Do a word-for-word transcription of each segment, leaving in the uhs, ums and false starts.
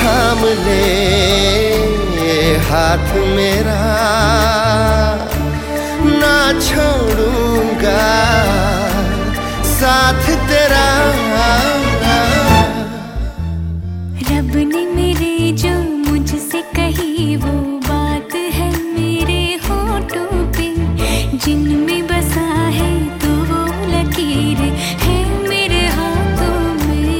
थाम ले हाथ मेरा, ना छोड़ूंगा साथ तेरा। रब ने मेरे जो मुझसे कही वो बात है मेरे होठों पे, जिनमें बसा है तो वो लकीर है मेरे हाथों में।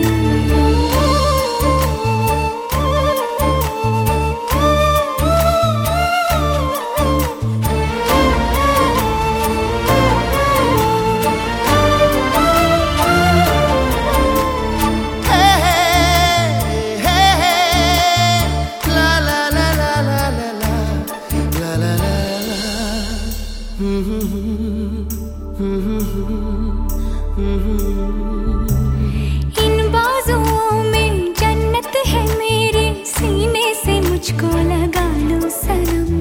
इन बाजुओं में जन्नत है मेरे, सीने से मुझको लगा लो सनम।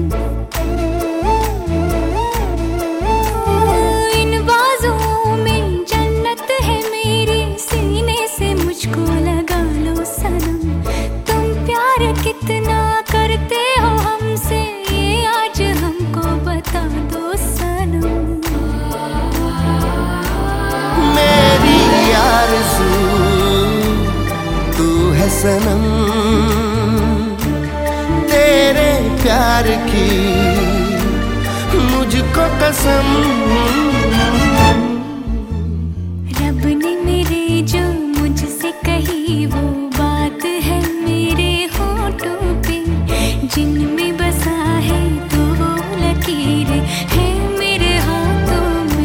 इन बाजुओं में जन्नत है मेरे, सीने से मुझको लगा लो सनम। तुम प्यार कितना करते हो हमसे, ये आज हमको बता दो सनम। मेरी आरज़ू तू है सनम, तेरे प्यार की मुझको कसम। रब ने मेरे जो मुझसे कही वो बात है मेरे होठों पे, जिनमें बसा है तो वो लकीर है मेरे हाथों में।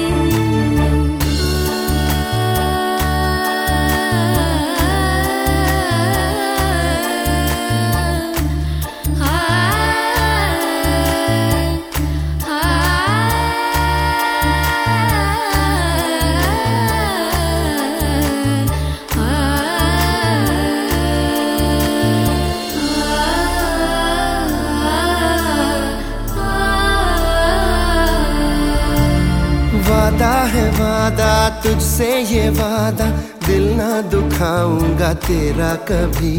वादा है वादा तुझसे ये वादा, दिल ना दुखाऊंगा तेरा कभी।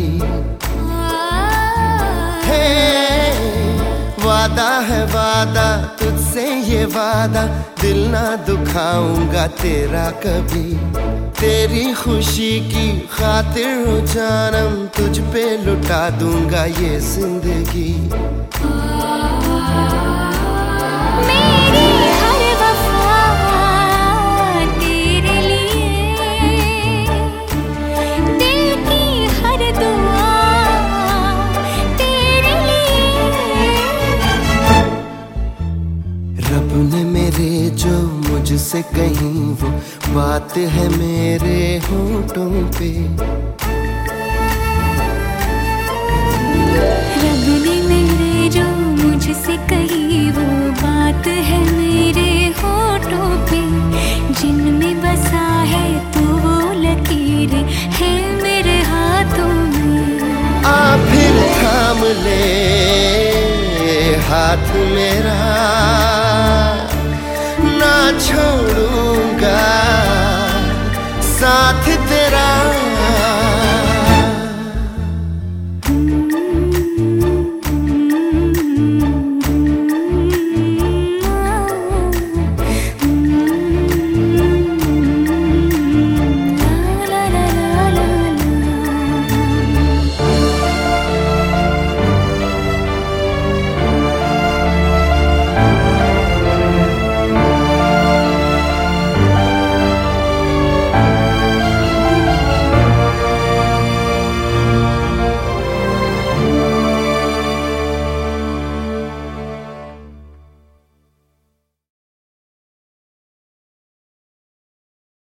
हे वादा है वादा तुझसे ये वादा, दिल ना दुखाऊंगा तेरा कभी। तेरी खुशी की खातिर हो जानम, तुझ पे लुटा दूंगा ये जिंदगी। मेरी हर वफा तेरे लिए, दिल की हर दुआ तेरे लिए। रब ने मेरे जो मुझसे कही वो बात है मेरे होठों पे। रब ने मेरे जो मुझसे कही वो बात है मेरे होठों पे, जिनमें बसा है तो वो लकीर है मेरे हाथों में। आ फिर थाम ले हाथ मेरा, ना छोड़ूंगा साथ तेरा।